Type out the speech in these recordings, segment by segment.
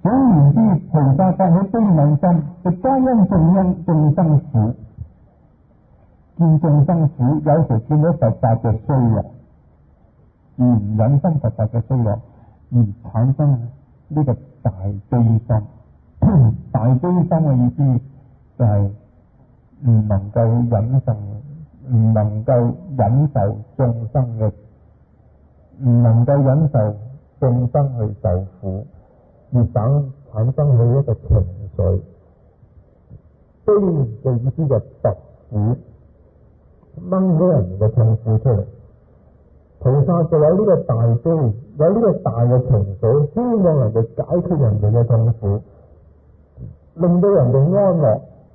總言之，菩薩發起悲憫心，就皆因眾生苦，見眾生苦，有時見到佛法嘅衰弱，而唔忍心佛法嘅衰弱，而產生呢個大悲心。大悲心嘅意思就係唔能夠忍受，唔能夠忍受眾生嘅，唔能夠忍受眾生去受苦，而產生起一個情緒。悲嘅意思就拔苦，掹咗人嘅痛苦出嚟。菩薩就有呢個大悲，有呢個大嘅情緒，希望人哋解決人哋嘅痛苦，令到人哋安樂，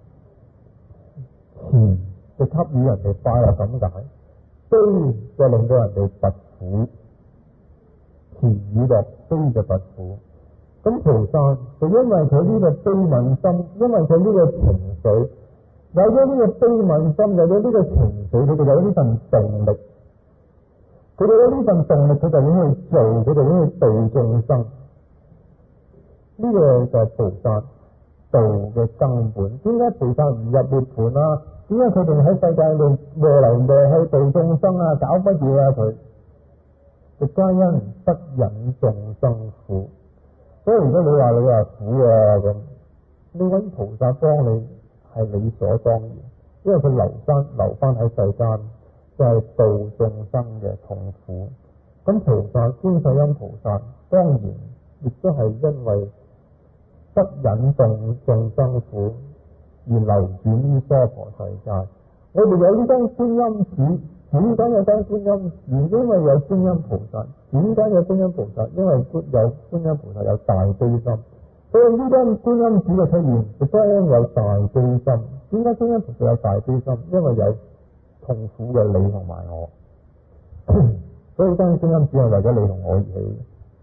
慈就給予人哋快樂咁解，悲就令到人哋拔苦，慈與樂，悲就拔苦。咁菩薩就因為佢呢個悲憫心，因為佢呢個情緒，有咗呢個悲憫心，有咗呢個情緒，佢哋有呢份動力，佢哋有呢份動力，佢就會去做，佢就會去度眾生。呢個就係菩薩道嘅根本。點解菩薩唔入涅槃啊？點解佢哋喺世界度磨嚟磨去度眾生啊？搞乜嘢啊？佢就皆因不忍眾生苦。所以如果你話苦啊咁，你揾菩薩幫你係理所當然，因為佢留翻喺世間，就係度眾生嘅痛苦。咁菩薩觀世音菩薩當然亦都係因為不忍眾生苦而流轉於娑婆世界。我哋有呢張觀音紙，點解有張觀音紙？因為有觀音菩薩。點解有觀音菩薩？因為有觀音菩薩有大悲心，所以呢張觀音紙嘅出現，亦都係因為有大悲心。點解觀音菩薩有大悲心？因為有痛苦嘅你同埋我，所以呢張觀音紙係為咗你同我而起。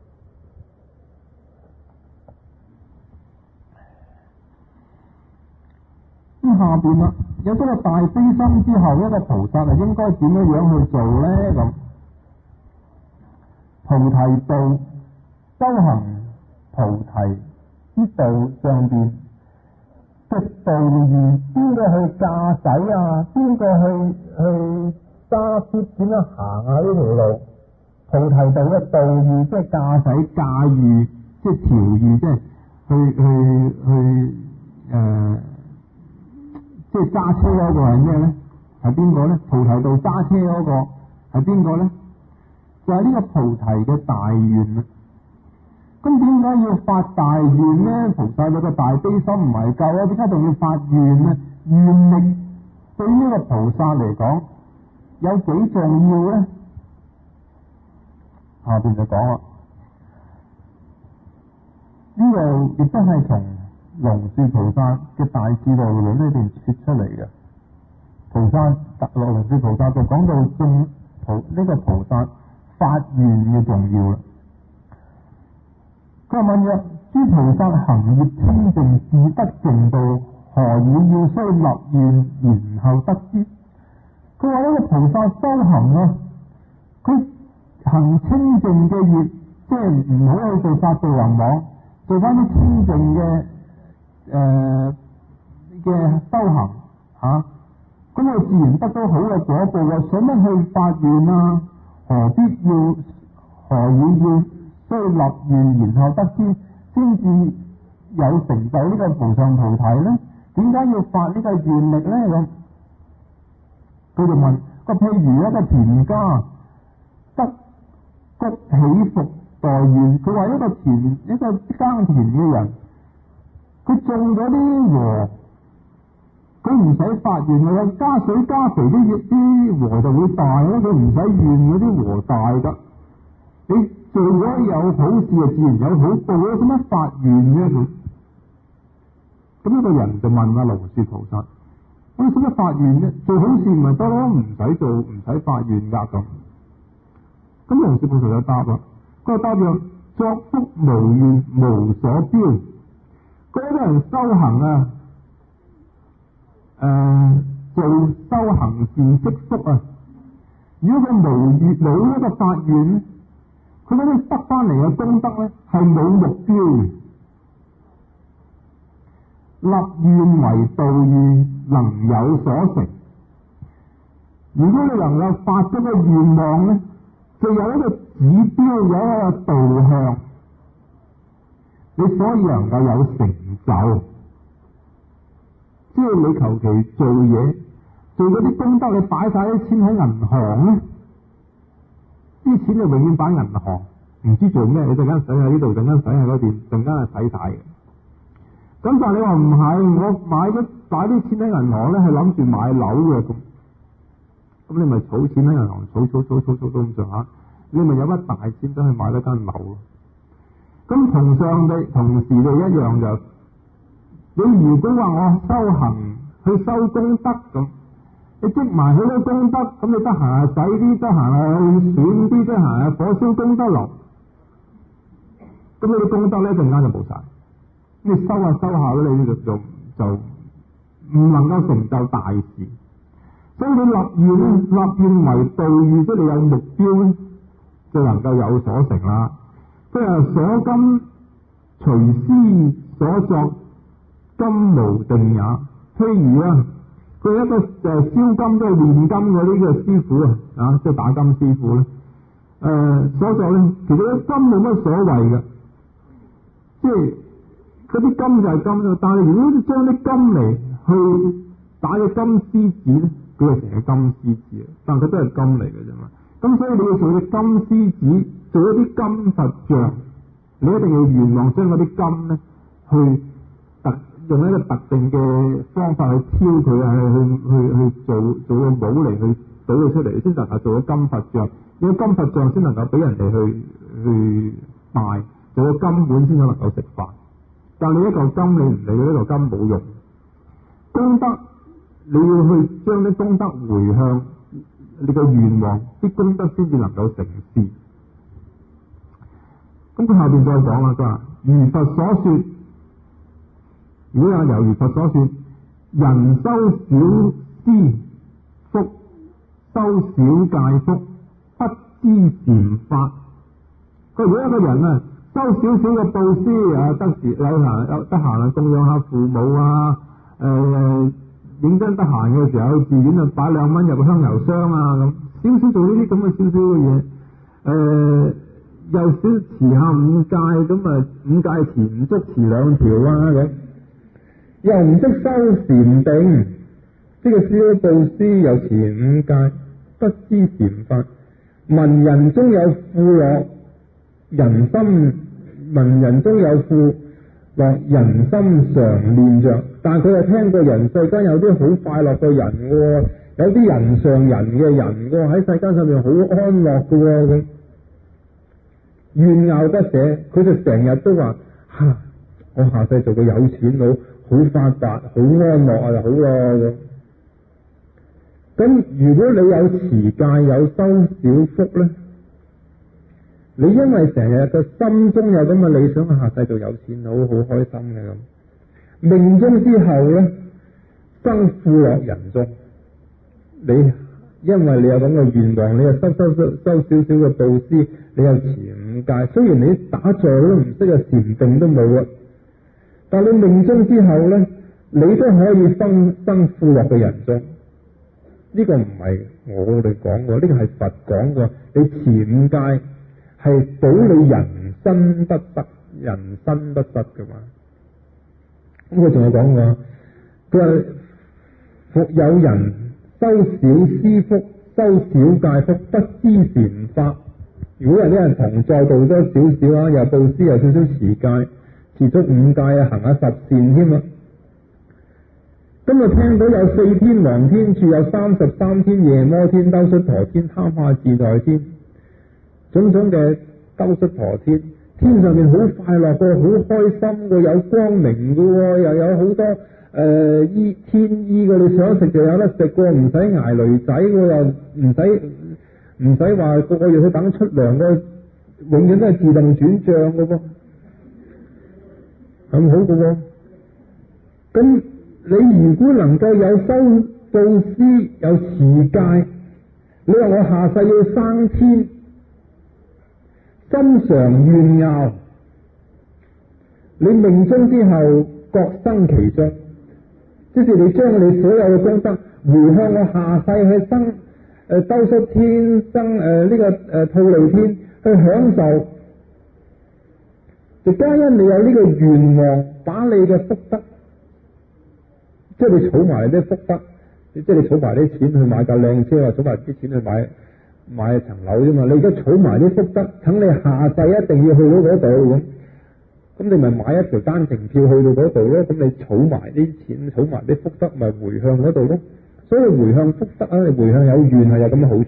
咁下邊啦，有咗個大悲心之後，一個菩薩係應該點樣去做咧？咁菩提道，修行菩提之道上邊嘅道義，邊個去駕駛啊？邊個去揸車點樣行啊？呢條路菩提道嘅道義，即係駕駛、駕馭，即係調御，即係即係揸車嗰個係咩咧？係邊個咧？菩提道揸車嗰個係邊個咧？就係呢個菩提嘅大願啦。咁點解要發大願咧？菩薩有個大悲心唔係夠啊，點解仲要發願咧？願力對於呢個菩薩嚟講有幾重要咧？下邊就講啦，呢個亦都係從龍樹菩薩嘅大智度論呢邊說出嚟嘅。龍樹菩薩就講到呢個菩薩發願嘅重要啦。佢問曰：諸菩薩行業清淨，自得淨道，何以要須立願，然後得之？佢話呢個菩薩修行啊，佢行清淨嘅業，即係唔好去做殺盜淫妄，做翻啲清淨嘅修行嚇，咁佢自然得到好嘅果報啊！使乜去發願啊？何以要須立願，然後得之，先至有成就呢個無上菩提咧？點解要發呢個願力咧？咁佢就問譬如一個田家得谷起伏待願，佢話一個耕田嘅人，佢種咗啲禾，佢唔使發願嘅，加水加肥啲禾就會大咯，佢唔使願嗰啲禾大噶。你做咗有好事就自然有好報咯，使乜發願啫？咁一個人就問阿龍樹菩薩：我使乜發願啫？做好事唔係得咯，唔使做，唔使發願噶咁。咁龍樹菩薩就答啦，佢答曰：作福無願，無所標。嗰啲人修行做修行善積福啊！如果佢冇一個發願，佢嗰啲得翻嚟嘅功德咧係冇目標嘅， 立願為道義，能有所成。如果你能夠發咗個願望咧，就有一個指標，有一個導向，你所以能夠有成就。即係你求其做嘢，做嗰啲功德，你擺晒啲錢喺銀行咧，啲錢就永遠擺銀行，唔知做咩，你陣間使喺呢度，陣間使喺嗰邊，陣間係使晒嘅。咁但係你話唔係，我擺啲錢喺銀行咧，係諗住買樓嘅咁你咪儲錢喺銀行，儲到咁上下，你咪有筆大錢都去買咗間樓咯。咁同時就一樣就，你如果話我修行去收功德咁，你積埋好多功德，咁你得閒啊使啲，得閒啊去選啲，得閒啊火燒功德樓，咁你啲功德咧一陣間就冇晒，你收下咧，你就唔能夠成就大事。所以你立願為道義，即係你有目標咧，就能夠有所成啦。即係所今隨師所作，金無定也。譬如啊，佢一個燒金即係煉金嘅呢個師傅啊，即係打金師傅咧，所作咧，其實啲金冇乜所謂嘅，即係嗰啲金就係金，但係如果你將啲金嚟去打個金獅子咧，佢就成個金獅子，但係佢都係金嚟嘅啫嘛。咁所以你要做隻金獅子，做一啲金佛像，你一定要願望將嗰啲金咧去用一個特定嘅方法去挑佢啊，去做個帽嚟去倒佢出嚟，先能夠做咗金佛像。有金佛像先能夠俾人哋去賣，做個金碗先能夠食飯。但係你一嚿金你唔理，呢嚿金冇用。功德你要去將啲功德回向你個願望，啲功德先至能夠成事。咁佢下邊再講啦，佢話如佛所說，如果有猶如佛所說，人修小施福，修小戒福，不知禪法。佢如果一個人啊，修少少嘅布施啊，得閒啊供養下父母啊，認真得閒嘅時候去寺院啊擺2蚊入個香油箱啊，咁少少做呢啲咁嘅少少嘅嘢，又少持下5戒，咁啊5戒持唔足持2條啊咁，又唔識修禪定，呢個少布施又持5戒，不知禪法。聞人中有富樂，聞人中有富樂，人心常念着。但係佢又聽過人世間有啲好快樂嘅人喎，有啲人上人嘅人喎，喺世間上面好安樂嘅喎，咁怨拗不捨，佢就成日都話我下世做個有錢佬，好發達，好安樂啊，好咯咁。如果你有持戒，有修小福咧，你因為成日個心中有咁嘅理想，下世做有錢佬，好開心嘅咁。命中之後咧，生富樂人中，你因為你有咁嘅願望，你又收少少嘅布施，你又持5戒，雖然你打坐都唔識啊，禪定都冇啊，但你命中之後咧，你都可以生富樂嘅人中。呢個唔係我哋講過，呢個係佛講過。你持5戒係保你人身不失噶嘛。咁佢仲有講過，佢話復有人修小施福，修小戒福，不知禪法。如果有啲人同在做多少少啊，又布施又少少持戒，持足5戒啊，行下10善添啊。今日聽到有4天王天柱，有33天夜摩天、兜率陀天、他化自在天，種種嘅兜率陀天，天上面好快樂嘅，好開心嘅，有光明嘅，又有好多天衣嘅，你想食就有得食嘅，唔使捱雷仔嘅，又唔使話個月去等出糧嘅，永遠都係自動轉賬嘅噃，咁好嘅喎。咁你如果能夠有修布施，有持戒，你話我下世要生天，心常怨拗，你命中之後各生其中，即是你將你所有嘅功德回向我下世去生兜率天生呢個吐利天去享受，就皆因你有呢個願望，把你嘅福德，即係你儲埋啲福德，即係你儲埋啲錢去買架靚車，或儲埋啲錢去買層樓啫嘛。你而家儲埋啲福德，等你下世一定要去到嗰度咁你咪買一條單程票去到嗰度咯。咁你儲埋啲錢，儲埋啲福德，咪回向嗰度咯。所以回向福德啊，你回向有願係有咁嘅好處。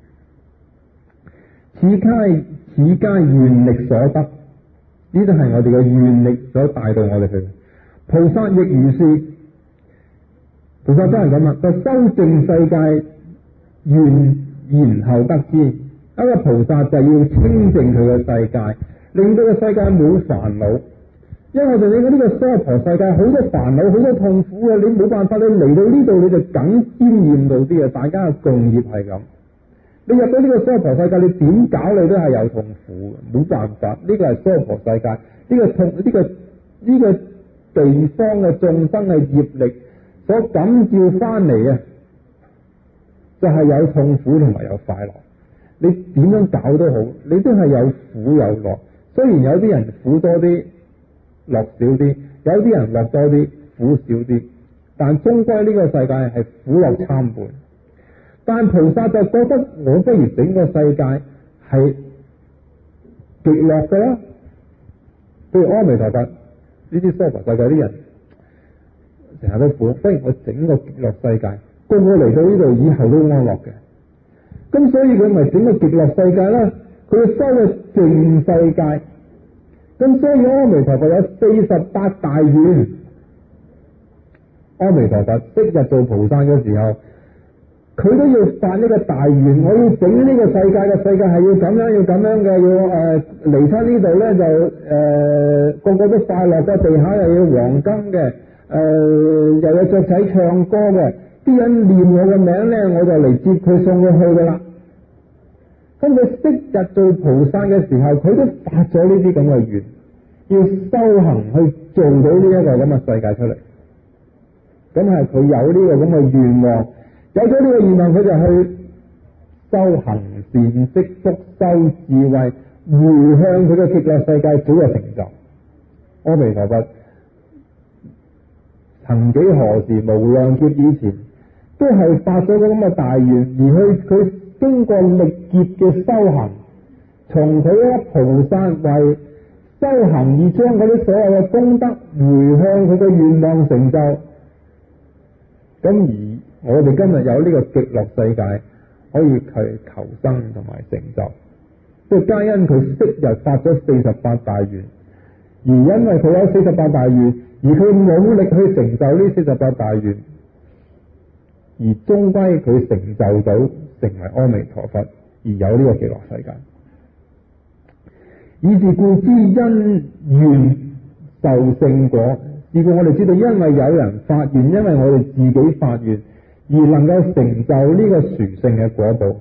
此皆願力所得，呢都係我哋嘅願力所帶到我哋去。菩薩亦如是，菩薩都係咁啊，就修淨世界願，然後得之。一個菩薩就要清淨佢嘅世界，令到個世界冇煩惱。因為我哋呢個娑婆世界好多煩惱，好多痛苦嘅，你冇辦法，你嚟到呢度你就梗沾染到啲嘅，大家嘅共業係咁。你入到呢個娑婆世界，你點搞你都係有痛苦嘅，冇辦法。呢個係娑婆世界，呢個地方嘅眾生嘅業力所感召翻嚟嘅，就係有痛苦同埋有快樂。你點樣搞都好，你都係有苦有樂。雖然有啲人苦多啲，樂少啲，有啲人樂多啲，苦少啲，但終歸呢個世界係苦樂參半。但菩薩就覺得我不如整個世界係極樂嘅啦。譬如阿彌陀佛呢啲娑婆世界啲人成日都苦，不如我整個極樂世界，個個嚟到呢度以後都安樂嘅。咁所以佢咪整個極樂世界啦，佢要修個淨世界。咁所以阿彌陀佛有48大願。阿彌陀佛昔日做菩薩嘅時候，佢都要發呢個大願，我要整呢個世界嘅世界係要咁樣要咁樣嘅，要嚟親呢度咧就個個都快樂嘅，地下又要黃金嘅，又有雀仔唱歌嘅，啲人念我嘅名咧，我就嚟接佢送佢去噶啦。咁佢昔日做菩薩嘅時候，佢都發咗呢啲咁嘅願，要修行去做到呢一個咁嘅世界出嚟。咁係佢有呢個咁嘅願望，有咗呢個願望，佢就去修行善積福修智慧，回向佢嘅極樂世界早日成就。阿彌陀佛曾幾何時無量劫以前，都係發咗個咁嘅大願，而佢經過歷劫嘅修行，從佢一菩薩為修行而將嗰啲所有嘅功德回向佢嘅願望成就。咁而我哋今日有呢個極樂世界可以去求生同埋成就，即係皆因佢昔日發咗48大願，而因為佢有48大願，而佢努力去成就呢48大願，而終歸佢成就到成為阿彌陀佛，而有呢個極樂世界。以是故知因願受勝果。是故我哋知道，因為有人發願，因為我哋自己發願，而能夠成就呢個殊勝嘅果報。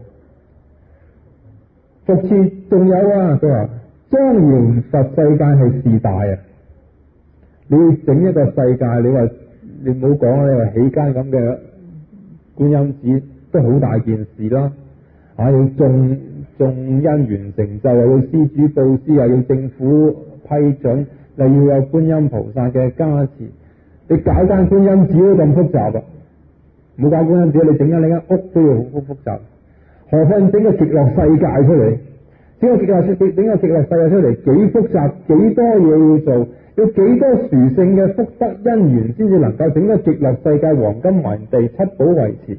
復次仲有啊，佢話莊嚴佛世界係事大啊！你要整一個世界，你話你唔好講啊，你話起間咁嘅觀音寺都好大件事啦。要種因緣成就，又要施主布施，又要政府批准，又要有觀音菩薩嘅加持。你搞間觀音寺都咁複雜啊！唔好搞觀音寺，你整間呢間屋都要好複雜，何況整個極樂世界出嚟？整個極樂世界出嚟幾複雜，幾多嘢要做，要幾多殊勝嘅福德因緣先至能夠整個極樂世界黃金環地七寶維持。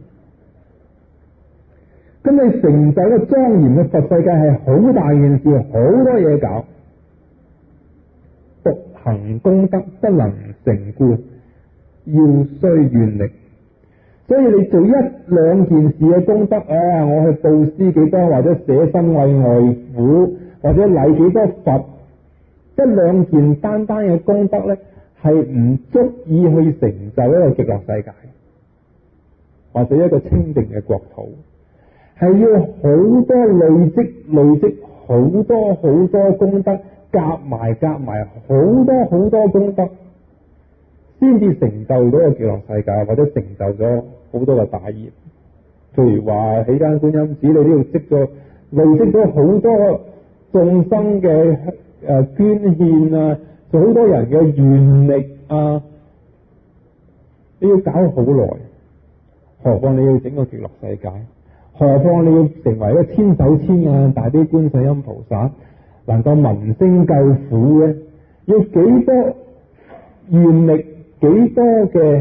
咁你成就一個莊嚴嘅佛世界係好大件事，好多嘢搞，獨行功德不能成故，要需願力。所以你做一兩件事嘅功德我去布施幾多，或者捨身為外父，或者禮幾多佛，一兩件單單嘅功德咧，係唔足以去成就一個極樂世界，或者一個清淨嘅國土。係要好多累積好多功德，夾埋好多功德， 先至成就咗個極樂世界，或者成就咗好多嘅大業。譬如話起間觀音寺，你都要累積咗好多眾生嘅捐獻啊，好多人嘅願力啊，你要搞好耐。何況你要整個極樂世界，何況你要成為一個千手千眼大悲觀世音菩薩，能夠聞聲救苦嘅，要幾多願力，幾多嘅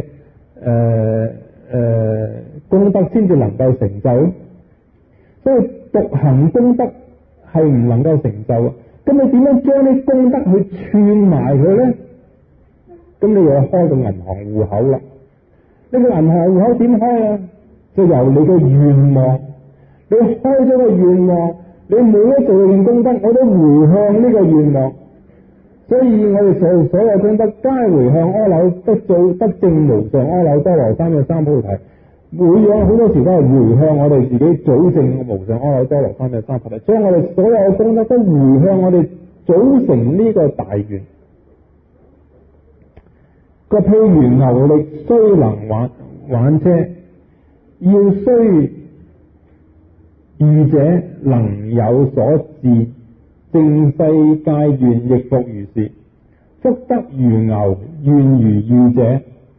功德先至能夠成就？所以獨行功德係唔能夠成就嘅。咁你點樣將啲功德去串埋佢咧？咁你又要開個銀行戶口啦。呢個銀行戶口點開啊？就由你嘅願望，你開咗個願望，你每一做一件功德，我都回向呢個願望。所以我哋所有功德皆回向阿耨得證無上阿耨多羅三藐三菩提。每樣好多時都係回向我哋自己組成無上阿耨多羅三藐三菩提，將我哋所有嘅功德都回向我哋組成呢個大願。個譬如牛力雖能挽車，要須御者能有所至，正世界願亦復如是。福德如牛，願如御者。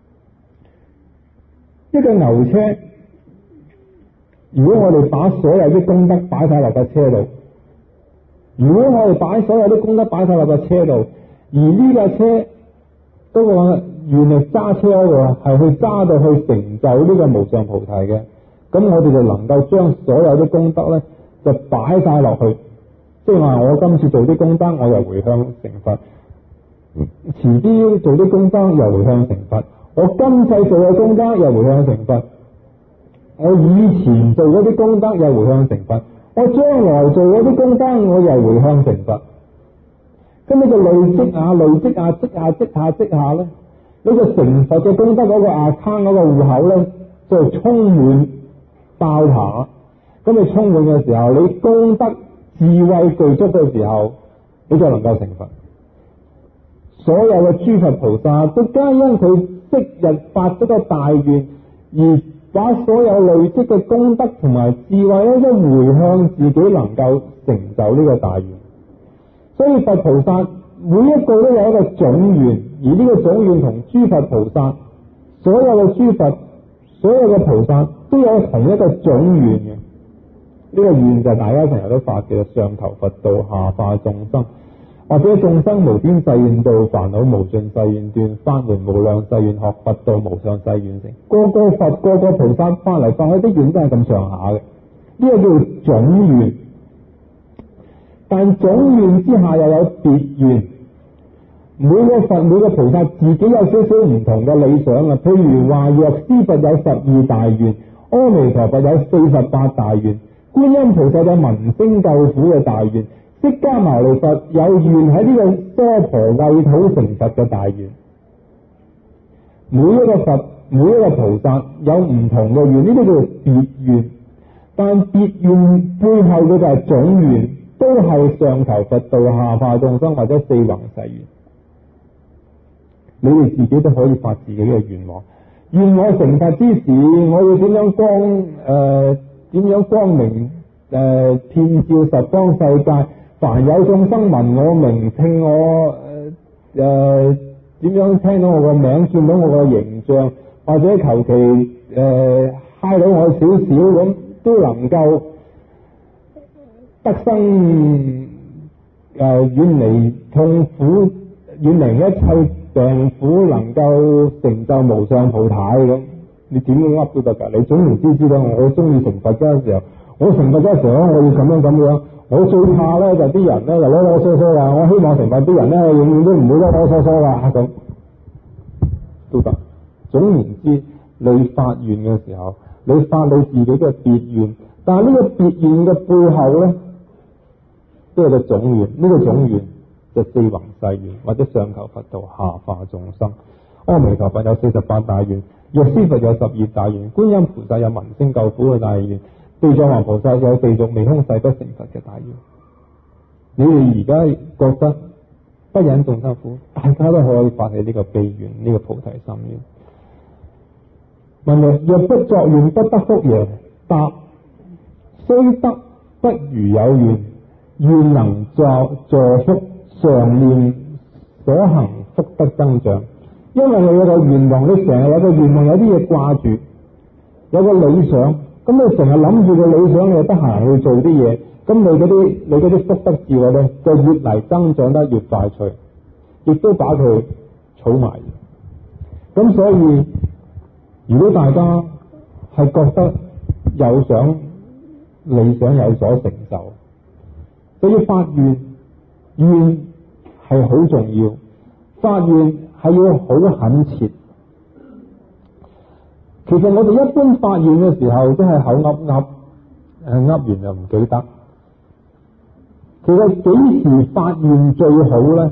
一個牛車，如果我哋把所有啲功德擺晒落架車度，如果我哋把所有啲功德擺晒落架車度，而呢架車嗰個原來揸車嗰個係去揸到去成就呢個無上菩提嘅，咁我哋就能夠將所有啲功德咧就擺晒落去，即係話我今次做啲功德，我又回向成佛，遲啲做啲功德又回向成佛，我今世做嘅功德又回向成佛，我以前做嗰啲功德又回向成佛，我將來做嗰啲功德我又回向成佛，咁你就累積下積下咧，呢個成佛嘅功德嗰個 account 嗰個戶口咧就充滿爆棚。咁你充滿嘅時候，你功德智慧具足嘅時候，你就能夠成佛。所有嘅諸佛菩薩都皆因佢昔日發咗個大願，而把所有累積嘅功德同埋智慧咧，都回向自己能夠成就呢個大願。所以佛菩薩每一個都有一個總願，而呢個總願同諸佛菩薩所有嘅諸佛、所有嘅菩薩都有同一個總願嘅。呢個願就係大家成日都發嘅，上求佛道，下化眾生，或者眾生無邊誓願度，煩惱無盡誓願斷，法門無量誓願學，佛道無上誓願成。個個佛、個個菩薩發嚟發去啲願都係咁上下嘅，呢個叫做總願。但總願之下又有別願，每個佛、每個菩薩自己有少少唔同嘅理想啊。譬如話藥師佛有12大願，阿彌陀佛有48大願，觀音菩薩有聞聲救苦嘅大願，釋迦牟尼佛有願喺呢個娑婆穢土成佛嘅大願。每一個佛、每一個菩薩有唔同嘅願，呢啲叫做別願。但別願背後嘅就係總願，都係上求佛道，下化眾生，或者四弘誓願。你哋自己都可以發自己嘅願望，願我成佛之時，我要點樣光明遍照十方世界，凡有眾生聞我名，聽我點樣聽到我個名，見到我個形象，或者求其嗨到我少少咁，都能夠得生遠離痛苦，遠離一切病苦，能夠成就無上菩提咁。你點樣噏都得㗎。你總言之知道我中意成佛嗰陣時候，我成佛嗰陣時候我要咁樣。我最怕咧就啲人咧就囉囉嗦嗦㗎，我希望成佛啲人咧永遠都唔會囉囉嗦嗦㗎咁，都得。總言之，你發願嘅時候，你發你自己嘅別願，但係呢個別願嘅背後咧，都有個總願。呢個總願就四弘誓願，或者上求佛道，下化眾生。阿彌陀佛有48大願，藥師佛有12大願，觀音菩薩有聞聲救苦嘅大願，地藏王菩薩有地獄未空誓不成佛嘅大願。你哋而家覺得不忍眾生苦，大家都可以發起呢個悲願，呢個菩提心願。問曰：若不作願，不得福耶？答：雖得，不如有願。願能助福，常念所行福德增長。因為你有個願望，你成日有個願望，有啲嘢掛住，有個理想，咁你成日諗住個理想，你就得閒去做啲嘢，咁你嗰啲福德智慧咧，就越嚟增長得越快脆，亦都把佢儲埋。咁所以，如果大家係覺得有想理想有所成就，就要發願，願係好重要，發願係要好懇切。其實我哋一般發願嘅時候，都係口噏噏完就唔記得。其實幾時發願最好咧？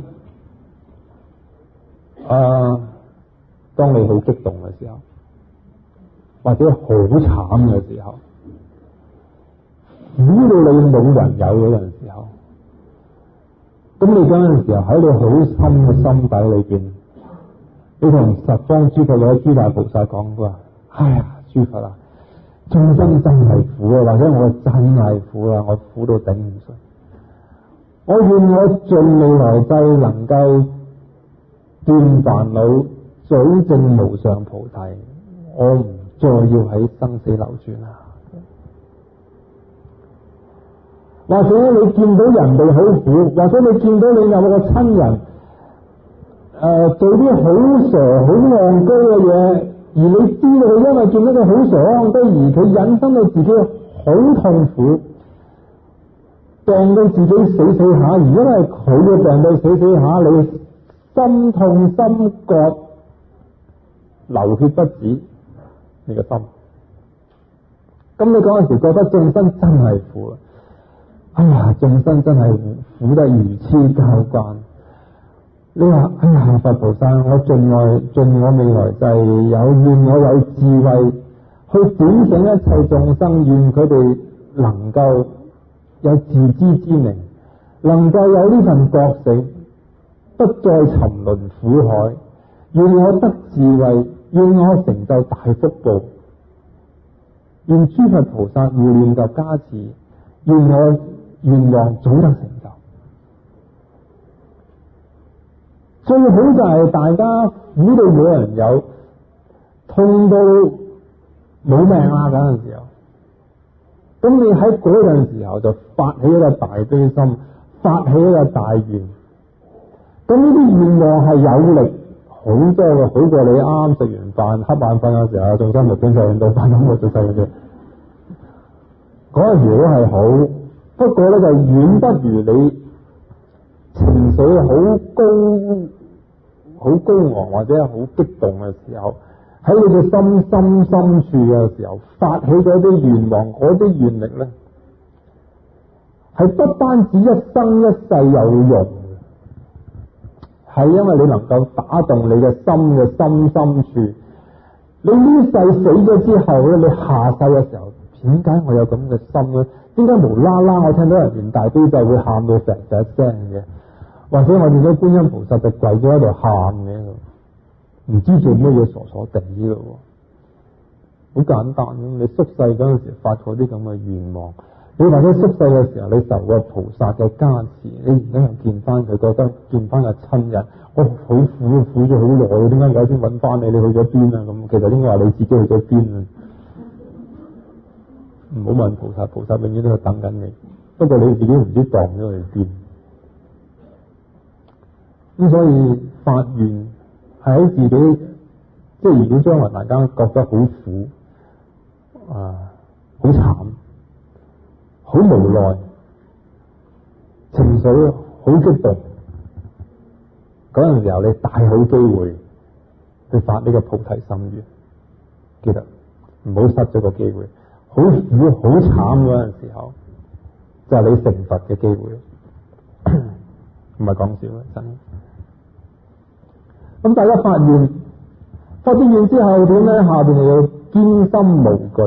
當你好激動嘅時候，或者好慘嘅時候，苦到你冇人有嗰陣時候，咁你嗰陣時候喺你好深嘅心底裏邊，你同十方諸佛或者諸大菩薩講過，哎呀，諸佛啊，眾生真係苦啊，或者我真係苦啊，我苦到頂唔順，我願我盡未來際能夠斷煩惱，取證無上菩提，我唔再要喺生死流轉啦。或者你見到人哋好苦，或者你見到你有個親人做啲好傻好戇居嘅嘢，而你知道佢因為見到佢好傻好戇居，而佢引申到自己好痛苦，病到自己死下，而因為佢嘅病到死下，你心痛心割，流血不止，你個心，咁你嗰陣時覺得眾生真係苦啦。哎呀，眾生真係苦得如痴交關。你話哎呀，佛菩薩，我盡我未來際有願，我有智慧去點醒一切眾生，願佢哋能夠有自知之明，能夠有呢份覺醒，不再沉淪苦海。願我得智慧，願我成就大福報，願諸佛菩薩護念及加持，願我願望早得成就。最好就係大家苦到冇人有，痛到冇命啦嗰陣時候，咁你喺嗰陣時候就發起一個大悲心，發起一個大願。咁呢啲願望係有力好多嘅，好過你啱食完飯瞌眼瞓嘅時候，眾生無邊誓願度，發咁我做細嘅。嗰陣時都係好。不過咧就遠不如你情緒好高昂或者好激動嘅時候，喺你嘅心深處嘅時候發起嗰啲願望，嗰啲願力咧係不單止一生一世有用，係因為你能夠打動你嘅心嘅深處。你呢世死咗之後咧，你下世嘅時候，點解我有咁嘅心咧？點解無啦啦我聽到人念大悲咒會喊到成隻聲嘅，或者我見到觀音菩薩就跪咗喺度喊嘅，唔知做咩嘢傻傻地嘅，好簡單咁。你宿世嗰陣時發過啲咁嘅願望，你或者宿世嘅時候你受過菩薩嘅加持，你而家又見翻佢，覺得見翻個親人，我好苦咗好耐，點解而家先揾翻你？你去咗邊啊？咁其實應該話你自己去咗邊啊？唔好問菩薩，菩薩永遠都係等緊你，不過你自己唔知撞咗去邊。咁所以發願係喺自己，即係如果將來大家覺得好苦好慘、好無奈、情緒好激動嗰陣時候，你大好機會去發呢個菩提心願，記得唔好失咗個機會。好苦好慘嗰陣時候，就係你成佛嘅機會，唔係講笑啦，真。咁大家發願之後點咧？下邊就要堅心無懼。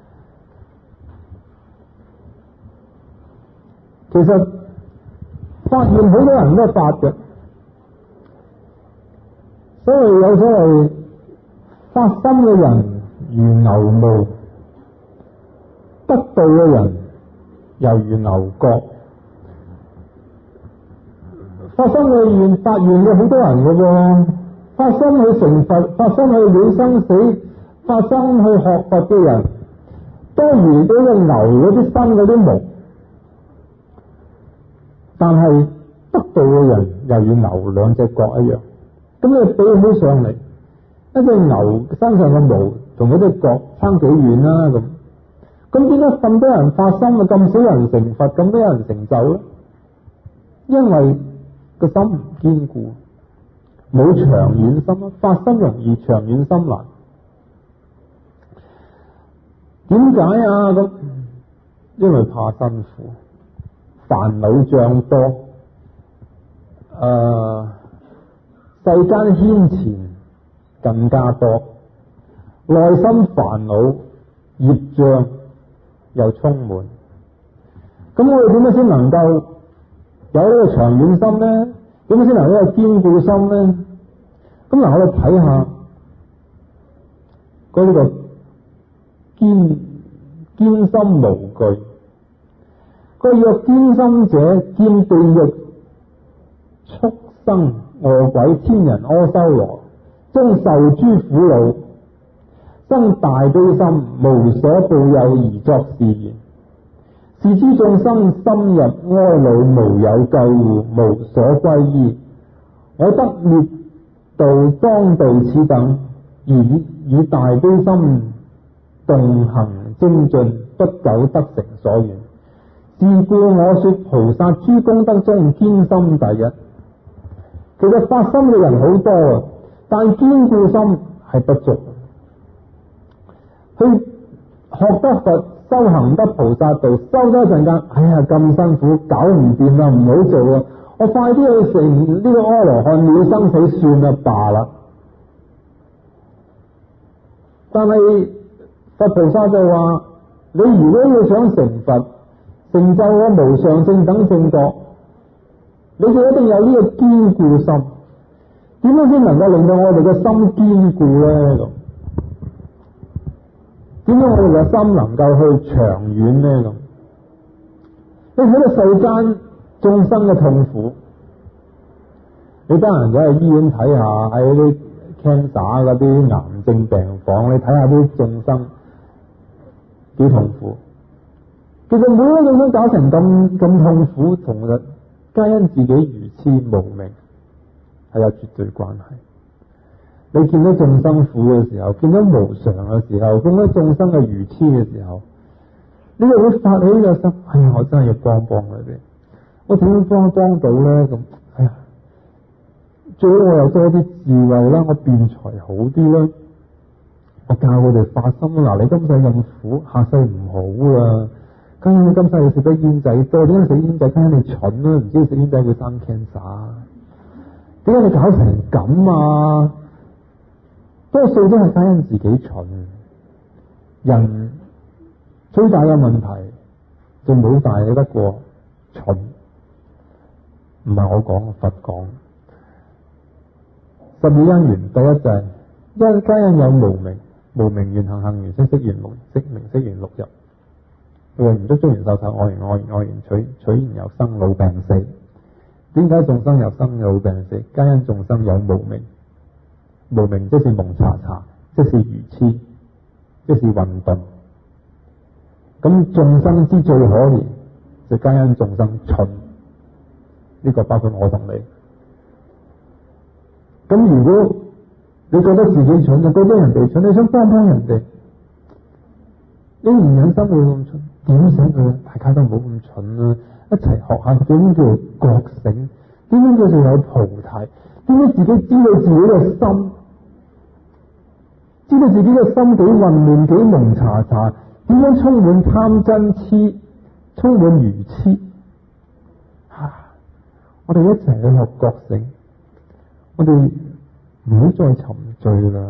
其實發現好多人都發嘅，所以有所謂發心嘅人如牛毛，得道嘅人又如牛角。發心去發現嘅好多人嘅喎，發心去成佛，發心去了生死，發心去學佛嘅人，都如嗰個牛嗰啲身嗰啲毛，但係得道嘅人又如牛兩隻角一樣。咁你比起上嚟，一隻牛身上嘅毛同嗰隻角差幾遠啦咁。咁點解咁多人發心啊，咁少人成佛，咁多人成就咧？因為個心唔堅固，冇長遠心啊！發心容易，長遠心難。點解啊？咁因為怕辛苦，煩惱障多，世間牽纏更加多，內心煩惱業障又充滿。咁我哋點樣先能夠有呢個長遠心咧？點樣先能夠有堅固心咧？咁嗱，我哋睇下嗰個堅心無懼。個若堅心者，見地獄、畜生、餓鬼、天人、阿修羅，終受諸苦惱，生大悲心，無所報有而作是言：是諸眾生深入哀惱，無有救護，無所歸依。我得滅度當度此等，而以大悲心動行精進，不久得成所願。是故我說菩薩諸功德中堅心第一。其實發心嘅人好多啊，但堅固心係不足。去學得佛，修行得菩薩道，修咗一陣間，哎呀咁辛苦，搞唔掂啦，唔好做啊！我快啲去成呢個阿羅漢，了生死算啦罷啦。但係佛菩薩就話：你如果要想成佛，成就我無上正等正覺，你就一定有呢個堅固心。點樣先能夠令到我哋嘅心堅固咧？點解我哋嘅心能夠去長遠咧？咁你睇到世間眾生嘅痛苦，你得閒走去醫院睇下，喺啲 cancer 嗰啲癌症病房，你睇下啲眾生幾痛苦。其實每一個人搞成咁痛苦，同日皆因自己愚痴無明係有絕對關係。你見到眾生苦嘅時候，見到無常嘅時候，見到眾生嘅愚痴嘅時候，你就會發起呢個心：哎呀，我真係要幫幫佢哋。我點樣幫到咧？咁哎呀，最好我又多啲智慧啦，我辯才好啲啦，我教佢哋發心啦。嗱，你今世咁苦，下世唔好啦。梗係你今世你食得煙仔多，點解食煙仔？梗係你蠢啦，唔知食煙仔會生 cancer。點解你搞成咁啊？多數都係皆因自己蠢。人最大嘅問題就冇大嘅得過蠢，唔係我講，佛講。十二因緣第一就係皆因有無明，無明緣行，行緣識，識緣無識，名色緣六入。佢話唔足，觸緣受受，愛緣愛緣愛緣取，取緣由生老病死。點解眾生有生老病死？皆因眾生有無明。無明即是蒙查查，即是愚痴，即是混沌。咁眾生之最可憐，就皆因眾生蠢。呢個包括我同你。咁如果你覺得自己蠢，就覺得人哋蠢，你想幫幫人哋，你唔忍心會咁蠢，點醒佢？大家都唔好咁蠢啦，一齊學下點樣叫做覺醒，點樣叫做有菩提，點樣自己知道自己嘅心，知道自己嘅心幾混亂，幾蒙查查，點樣充滿貪嗔癡，充滿愚癡。我哋一齊去學覺醒，我哋唔好再沉醉啦。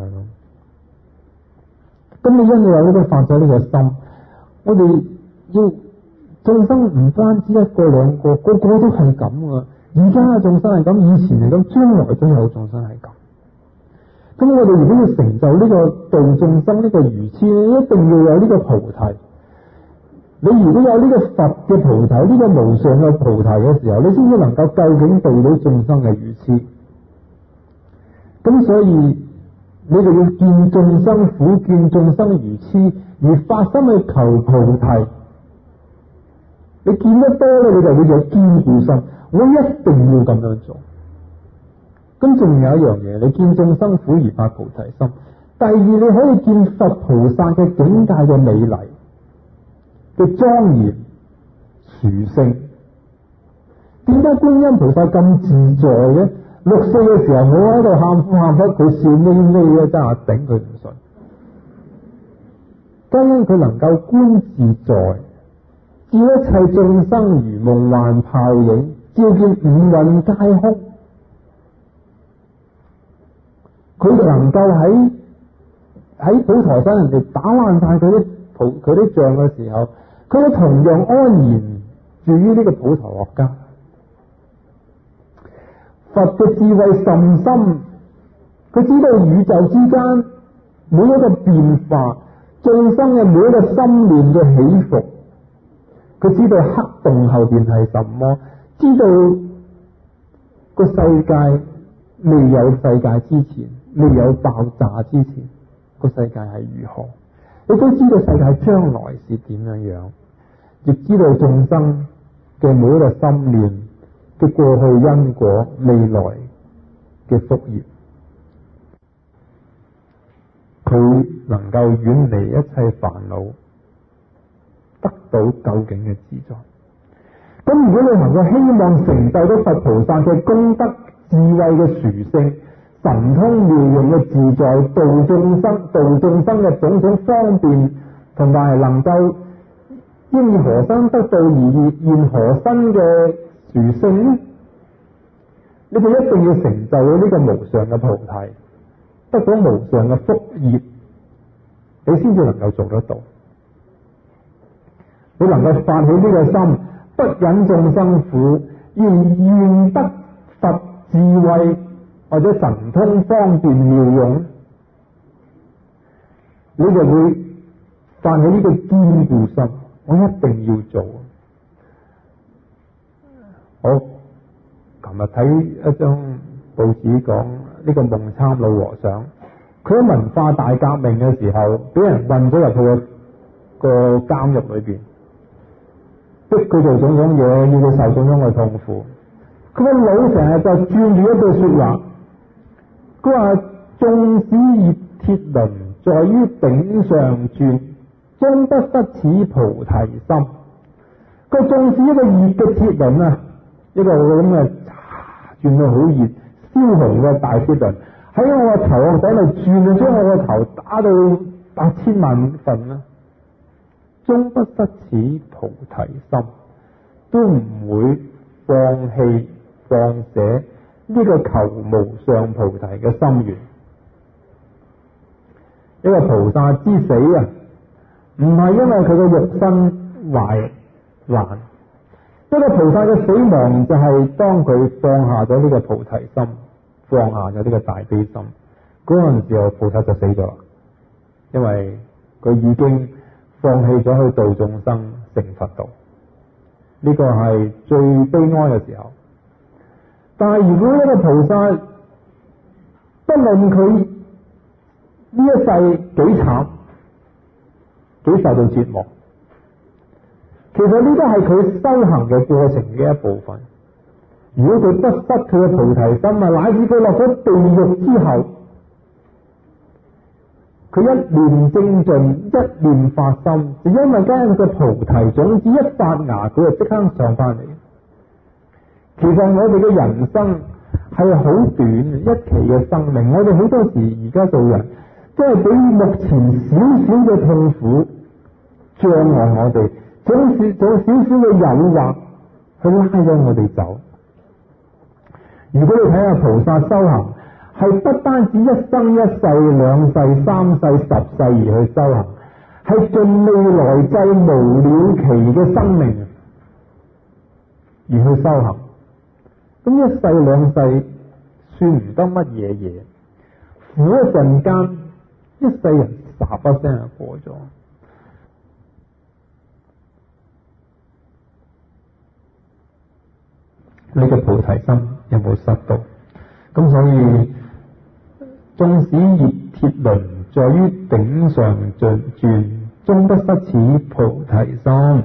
咁你因為有呢個發咗呢個心，我哋要眾生唔單止一個兩個，個個都係咁噶。而家嘅眾生係咁，以前係咁，將來都有眾生係咁。咁我哋如果要成就呢個度眾生呢個愚痴咧，一定要有呢個菩提。你如果有呢個佛嘅菩提，呢個無上嘅菩提嘅時候，你先至能夠究竟度到眾生嘅愚痴。咁所以你就要見眾生苦，見眾生愚痴，而發心去求菩提。你見得多咧，你就會有堅固心。我一定要咁樣做。咁仲有一樣嘢，你見眾生苦而發菩提心。第二，你可以見佛菩薩嘅境界嘅美麗嘅莊嚴殊勝。點解觀音菩薩咁自在嘅？6歲嘅時候，我喺度喊苦喊忽，佢笑眯眯嘅，真係頂佢唔順。皆因佢能夠觀自在，照一切眾生如夢幻泡影，照見五蘊皆空。佢能夠喺普陀山人哋打爛晒佢啲像嘅時候，佢都同樣安然住於呢個普陀國家。佛嘅智慧甚深，佢知道宇宙之間每一個變化，眾生嘅每一個心念嘅起伏，佢知道黑洞後邊係什麼，知道個世界未有世界之前，未有爆炸之前，個世界係如何，你都知道世界將來是點樣樣，亦知道眾生嘅每一個心念嘅過去因果，未來嘅福業，佢能夠遠離一切煩惱，得到究竟嘅自在。咁如果你能夠希望成就到佛菩薩嘅功德、智慧嘅殊勝、神通妙用嘅自在，度眾生嘅種種方便，同埋能夠應以何身得道而現何身嘅殊勝呢？你就一定要成就到呢個無上嘅菩提，得到無上嘅福業，你先至能夠做得到。你能夠發起呢個心，不忍眾生苦，而願得佛智慧或者神通方便妙用，你就會發起呢個堅固心，我一定要做。我琴日睇一張報紙講呢個夢參老和尚，佢喺文化大革命嘅時候，俾人困咗入去個監獄裏邊，逼佢做種種嘢，要佢受種種嘅痛苦。佢個腦成日就轉住一句說話，佢話縱使熱鐵輪在於頂上轉，終不失此菩提心。個縱使一個熱嘅鐵輪啊，一個咁嘅轉到好熱燒紅嘅大鐵輪喺我個頭殼頂度轉，將我個頭打到8000萬份啦，終不失此菩提心，都唔會放棄放捨呢個求無上菩提嘅心願。一個菩薩之死啊，唔係因為佢嘅肉身壞爛，一個菩薩嘅死亡就係當佢放下咗呢個菩提心，放下咗呢個大悲心，嗰陣時候菩薩就死咗啦，因為佢已經放棄咗去度眾生成佛道，呢個係最悲哀嘅時候。但係如果一個菩薩不論佢呢一世幾慘，幾受到折磨，其實呢都係佢修行嘅過程嘅一部分。如果佢不失佢嘅菩提心啊，乃至佢落咗地獄之後，佢一念精進，一念發心，就因為間個菩提種子一發芽，佢就即刻上翻嚟。其實我哋嘅人生係好短一期嘅生命，我哋好多時而家做人都係俾目前少少嘅痛苦障礙我哋，總是有少少嘅誘惑去拉咗我哋走。如果你睇下菩薩修行，係不單止一生一世、2世、3世、10世而去修行，係盡未來際無了期嘅生命， 而去修行。咁一世兩世算唔得乜嘢嘢，苦一陣間，一世人霎一聲就過咗。你嘅菩提心有冇失到？咁所以，縱使熱鐵輪在於頂上轉，終不失此菩提心。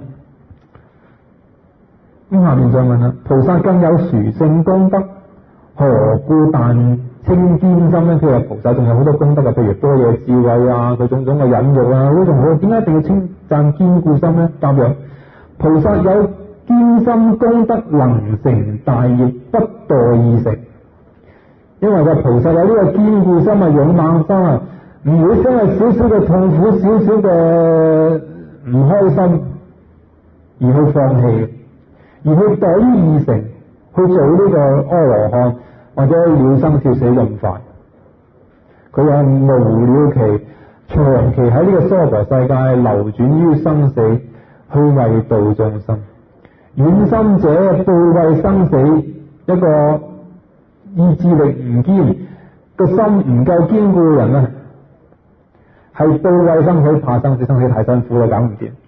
咁下面再問啦，菩薩更有殊勝功德，何故但稱堅心咧？譬如菩薩仲有好多功德嘅，譬如多嘢智慧啊，佢種種嘅忍辱啊，嗰種好，點解一定要稱讚堅固心咧？答曰：菩薩有堅心功德，能成大業，不墮二乘。因為個菩薩有呢個堅固心啊，勇猛心啊，唔會因為少少嘅痛苦、少少嘅唔開心而去放棄，而去墮於二乘，去做呢個阿羅漢或者了生跳死咁快。佢有無了期，長期喺呢個娑婆世界流轉於生死，去為度眾生。遠心者怖畏生死，一個意志力唔堅，個心唔夠堅固嘅人啊，係怖畏生死，怕生死，生死太辛苦啦，搞唔掂。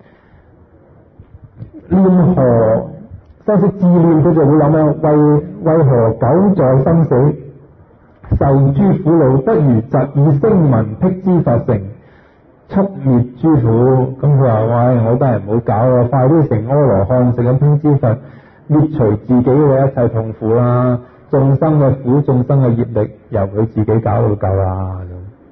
念何生死自念，佢就會諗啊，為何久在生死，受諸苦惱，不如疾以聲聞辟支佛乘，速滅諸苦。咁佢話：喂，我都係唔好搞啦，快啲成阿羅漢，成咁辟支佛，滅除自己嘅一切痛苦啦！眾生嘅苦，眾生嘅業力，由佢自己搞到夠啦。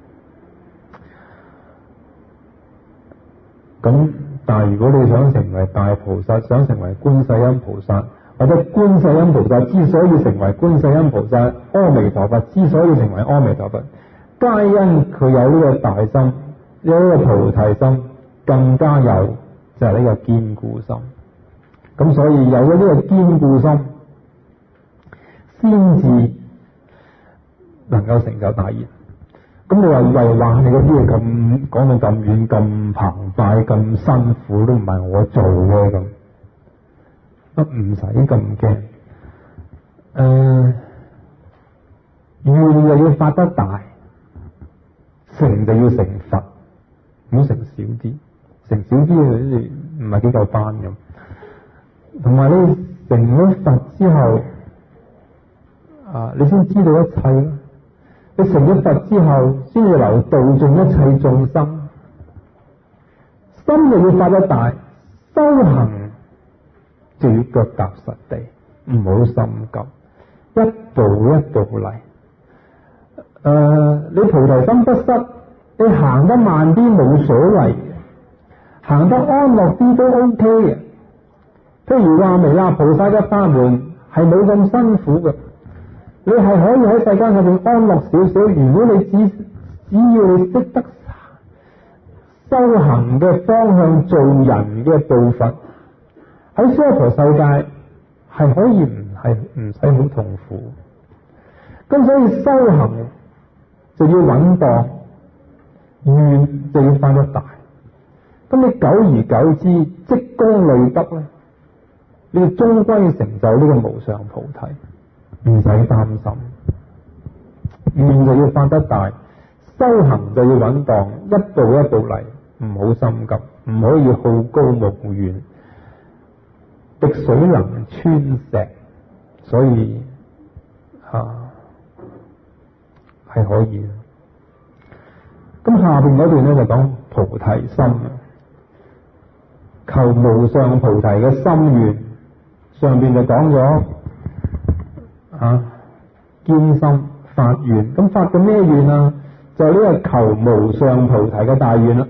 咁但係如果你想成為大菩薩，想成為觀世音菩薩，或者觀世音菩薩之所以成為觀世音菩薩，阿彌陀佛之所以成為阿彌陀佛，皆因佢有呢個大心，有呢個菩提心，更加有就係呢個堅固心。咁所以有咗呢個堅固心，先至能夠成就大業。咁你話你嗰啲嘢咁講到咁遠、咁澎湃、咁辛苦，都唔係我做嘅咁，唔使咁驚。願就要發得大，成就要成佛，唔好成少啲，成少啲唔係幾夠班咁。同埋你成咗佛之後，你先知道一切咯。你成咗佛之後，先至能度盡一切眾生。心就要發得大，修行就要腳踏實地，唔好心急，一步一步嚟。你菩提心不失，你行得慢啲冇所謂，行得安樂啲都 OK 嘅。譬如話彌勒菩薩嘅法門係冇咁辛苦嘅。你係可以喺世間入邊安樂少少，如果你只要你識得修行嘅方向，做人嘅步伐，喺娑婆世界係可以唔使好痛苦。咁所以修行就要穩當，願就要翻得大。咁你久而久之積功累德咧，你終歸成就呢個無上菩提。唔使擔心，願就要發得大，修行就要穩當，一步一步嚟，唔好心急，唔可以好高騖遠。滴水能穿石，所以係可以。咁下邊嗰段咧就講菩提心，求無上菩提嘅心願。上邊就講咗。堅心發願，咁發嘅咩願啊？就係呢個求無上菩提嘅大願啦。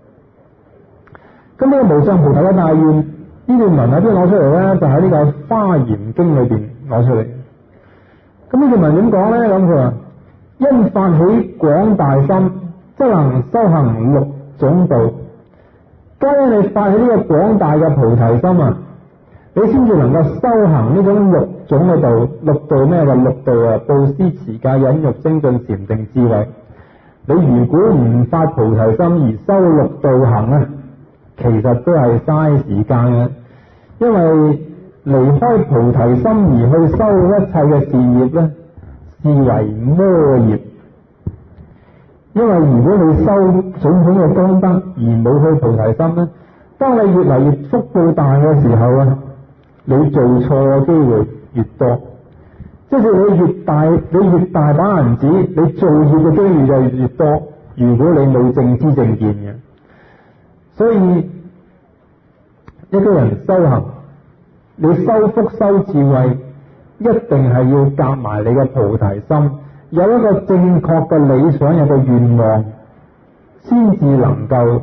咁呢個無上菩提嘅大願，呢段文喺邊攞出嚟咧？就喺呢個《華嚴經》裏邊攞出嚟。咁呢段文點講咧？咁佢話：因發起廣大心，則能修行六種道。皆因你發起呢個廣大嘅菩提心啊，你先至能夠修行呢種六種嘅道。六道咩嘅？六道啊，布施、持戒、忍辱、精進、禪定、智慧。你如果唔發菩提心而修六道行咧，其實都係嘥時間嘅，因為離開菩提心而去修一切嘅事業呢，視為魔業。因為如果你修種種嘅功德而冇去菩提心呢，當你越嚟越福報大嘅時候啊，你做錯嘅機會越多。即係你越大把銀紙，你做業嘅機會就越多。如果你冇正知正見嘅，所以一個人修行，你修福修智慧，一定係要夾埋你嘅菩提心，有一個正確嘅理想，有個願望，先至能夠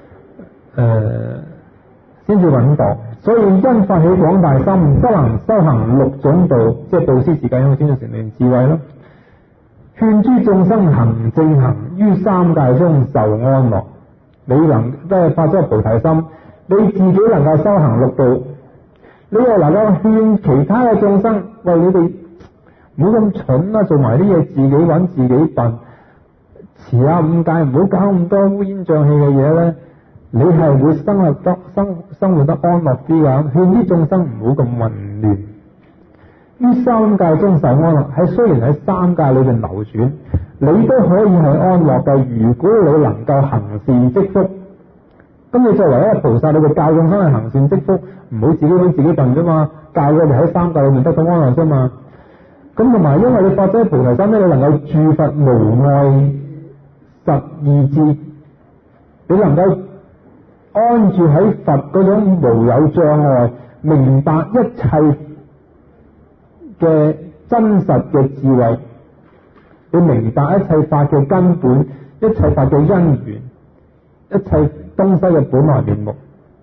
先至穩當。所以因發起廣大心，修行六種道，即係布施、持戒、忍辱、精進、禪定、智慧咯。勸諸眾生行正行，於三界中受安樂。你能即係發咗菩提心，你自己能夠修行六道，你又能夠勸其他嘅眾生，喂，你哋唔好咁蠢啦，做埋啲嘢自己揾自己笨，持下五戒，唔好搞咁多烏煙瘴氣嘅嘢咧。你係會生活得安樂啲㗎，勸啲眾生唔好咁混亂。於三界中受安樂，喺雖然喺三界裏邊流轉，你都可以係安樂嘅。如果你能夠行善積福，咁你作為一個菩薩，你就教眾生去行善積福，唔好自己揾自己笨啫嘛，教佢哋喺三界裏面得到安樂啫嘛。咁同埋因為你發咗菩提心咧，你能夠住佛無礙實義智，你能夠安住喺佛嗰種無有障礙，明白一切嘅真實嘅智慧，你明白一切法嘅根本，一切法嘅因緣，一切東西嘅本來面目。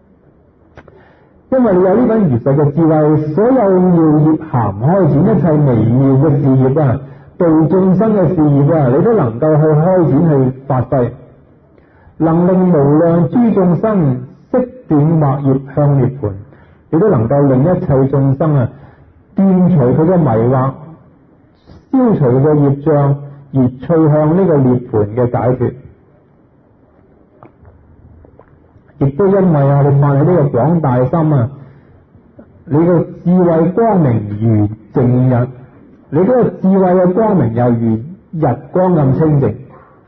因為你有呢種如實嘅智慧，所有妙業涵開展一切微妙嘅事業啊，度眾生嘅事業啊，你都能夠去開展去發揮，能令無量諸眾生悉斷惑業向涅槃，你都能夠令一切眾生啊斷除佢嘅迷惑，消除佢嘅業障，而趨向呢個涅槃嘅解脫。亦都因為啊，你發起呢個廣大心啊，你嘅智慧光明如淨日，你嗰個智慧嘅光明又如日光咁清淨，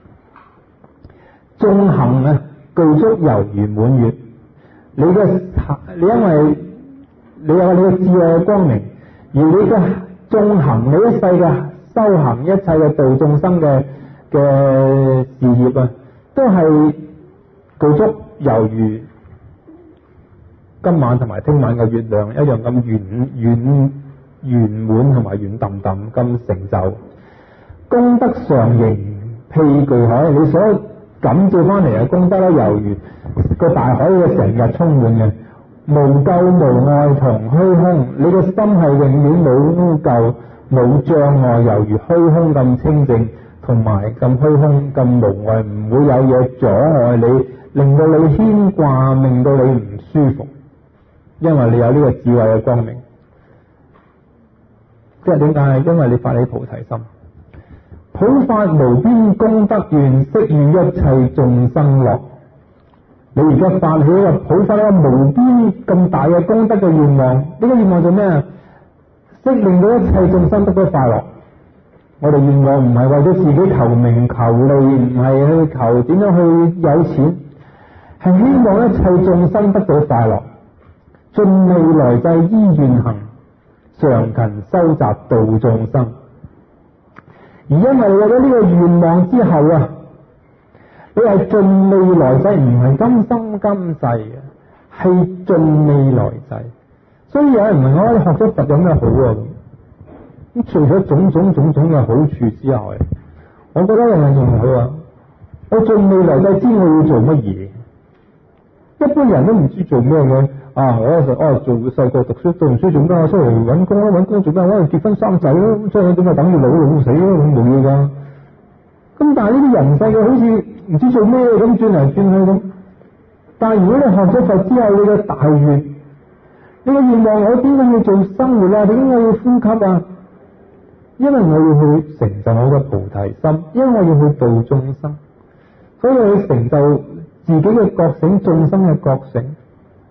眾行啊具足猶如滿月。你因為你有你嘅智慧嘅光明，而你嘅眾行，你一世嘅修行，一切嘅度眾生嘅事業啊，都係具足猶如今晚同埋聽晚嘅月亮一樣咁圓滿同埋圓揼揼咁成就。功德常盈披巨海，你所感召翻嚟嘅功德咧，猶如個大海嘅成日充滿嘅，無垢無礙同虛空。你嘅心係永遠冇污垢冇障礙，猶如虛空咁清淨，同埋咁虛空咁無礙，唔會有嘢阻礙你，令到你牽掛，令到你唔舒服。因為你有呢個智慧嘅光明，即係點解？因為你發起菩提心，普發無邊功德願，悉與一切眾生樂。你而家發起一個普發一個無邊咁大嘅功德嘅願望，呢個願望做咩啊？悉令到一切眾生得到快樂。我哋願望唔係為咗自己求名求利，唔係去求點樣去有錢，係希望一切眾生得到快樂。盡未來際依願行，常勤修習度眾生。而因為你有咗呢個願望之後啊，你係盡未來際，唔係今生今世嘅，係盡未來際。所以有人問我，學咗佛有咩好啊？咁除咗種種嘅好處之外，我覺得有樣仲好啊！我盡未來際知我要做乜嘢。一般人都唔知做咩嘅。我做細個讀書做完書做咩？出嚟揾工啦，揾工做咩？可能結婚生仔咯，將佢點啊等於老死咯，咁冇嘢噶。咁但係呢啲人世嘅好似唔知做咩咁轉嚟轉去咁。但係如果你學咗佛之後，你嘅大願，你嘅願望，我點解要做生活啊？點解我要呼吸啊？因為我要去成就我嘅菩提心，因為我要去度眾生，所以我要成就自己嘅覺醒，眾生嘅覺醒。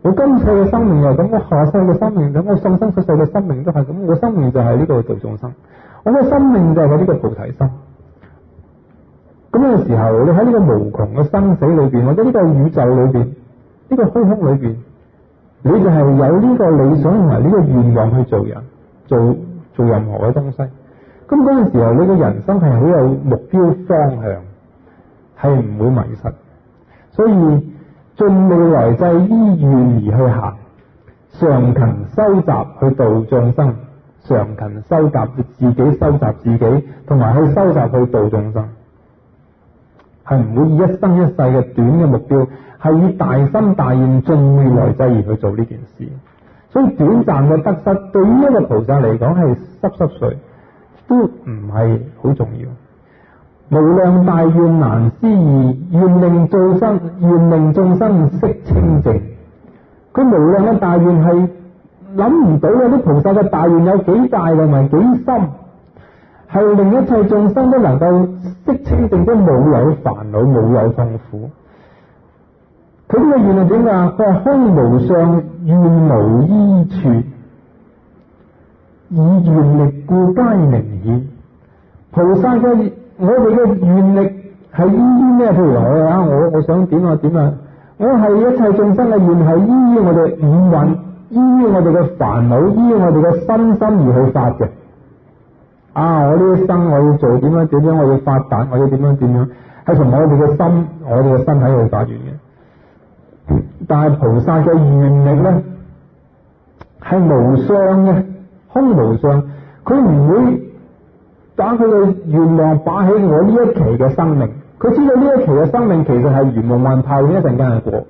我今世嘅生命又咁，我下世嘅生命咁，我送生出世嘅生命都係咁，我生命就係呢個度眾生，我嘅生命就係呢個菩提心。咁嘅時候，你喺呢個無窮嘅生死裏邊，或者呢個宇宙裏邊，呢個虛空裏邊，你就係有呢個理想同埋呢個願望去做人，做任何嘅東西。咁嗰陣時候，你嘅人生係好有目標方向，係唔會迷失。所以盡未來際依願而去行，常勤修習去度眾生，常勤修習自己修習自己，同埋去修習去度眾生，係唔會以一生一世嘅短嘅目標，係以大心大願盡未來際而去做呢件事。所以短暫嘅得失對於一個菩薩嚟講係濕碎，都唔係好重要。無量大願難思議，願令眾生悉清淨。佢無量嘅大願係諗唔到嘅，啲菩薩嘅大願有幾大同埋幾深，係令一切眾生都能夠悉清淨，都冇有煩惱，冇有痛苦。佢呢個願係點㗎？佢係空無相，願無依處，以願力故皆明顯。菩薩嘅我哋嘅願力係依於咩？譬如我想點啊點啊，我係一切眾生嘅願係依於我哋五蘊，依於我哋嘅煩惱，依於我哋嘅身心而去發嘅。我呢一生我要做點樣，我要發達，我要點樣，係從我哋嘅心，我哋嘅身體去發願嘅。但係菩薩嘅願力咧係無相嘅，空無相，佢唔會把佢嘅願望擺喺我呢一期嘅生命，佢知道呢一期嘅生命其實係如夢幻泡影，一陣間係過。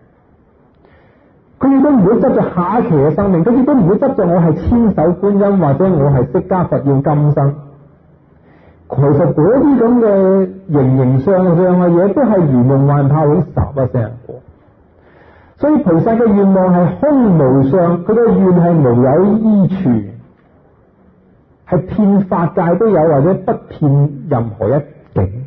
佢亦都唔會執着下一期嘅生命，佢亦都唔會執着我係千手觀音或者我係釋迦佛要今生。其實嗰啲咁嘅形相嘅嘢都係如夢幻泡影，霎一聲過。所以菩薩嘅願望係空無相，佢嘅願係無有依處，係遍法界都有，或者不遍任何一境。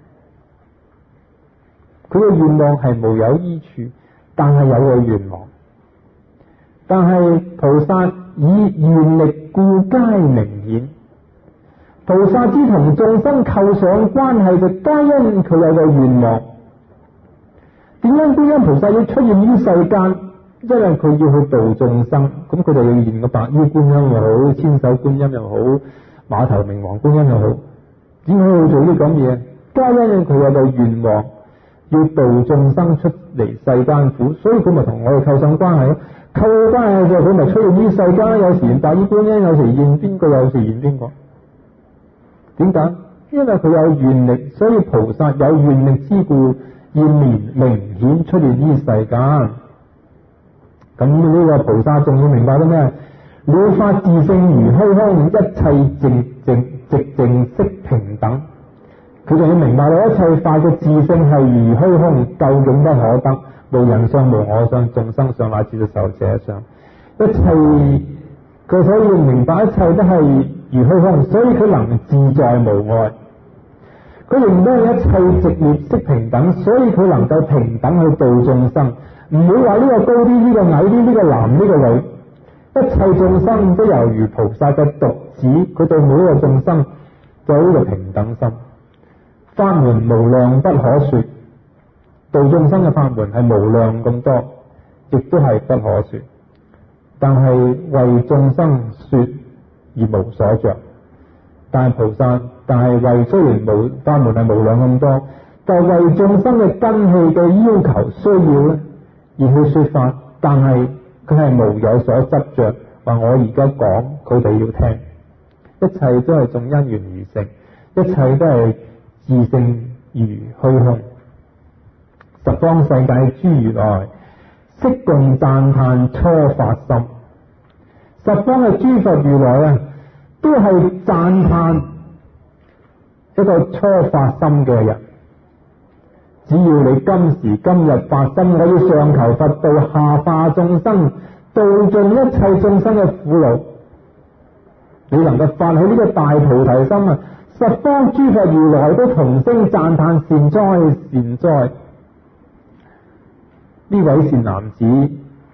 佢嘅願望係無有依處，但係有個願望。但係菩薩以願力故皆明顯，菩薩之同眾生構上關係，就皆因佢有個願望。點解觀音菩薩要出現於世間？因為佢要去度眾生，咁佢就要現個白衣觀音又好，千手觀音又好，馬頭明王觀音又好。點解要做呢咁嘢？皆因佢有個願望，要度眾生出嚟世間苦，所以佢咪同我哋構上關係咯。構關係嘅時候，佢咪出現於世間，有時現白衣觀音，有時現邊個，有時現邊個。點解？因為佢有願力，所以菩薩有願力之故，現明顯出現於世間。咁呢個菩薩仲要明白啲咩？了法自性如虛空，一切寂靜悉平等。佢仲要明白到一切法嘅自性係如虛空，究竟不可得，無人相，無我相，眾生相，乃至到壽者相。一切佢所以明白一切都係如虛空，所以佢能自在無礙。佢認得一切寂滅悉平等，所以佢能夠平等去度眾生，唔會話呢個高啲，呢個矮啲，呢個男呢個女。一切眾生都猶如菩薩嘅獨子，佢對每一個眾生就有呢個平等心。法門無量不可說，度眾生嘅法門係無量咁多，亦都係不可說。但係為眾生說而無所着。但係菩薩，但係為雖然法門係無量咁多，但係為眾生嘅根器嘅要求需要咧而去說法，但係佢係無有所執着，話我而家講佢哋要聽，一切都係眾因緣而成，一切都係自性如虛空。十方世界諸如來，悉共讚歎初發心。十方嘅諸佛如來啊，都係讚歎一個初發心嘅人。只要你今時今日發心，我要上求佛道，下化眾生，度盡一切眾生嘅苦惱，你能夠發起呢個大菩提心啊！十方諸佛如來都同聲讚歎，善哉善哉！呢位善男子，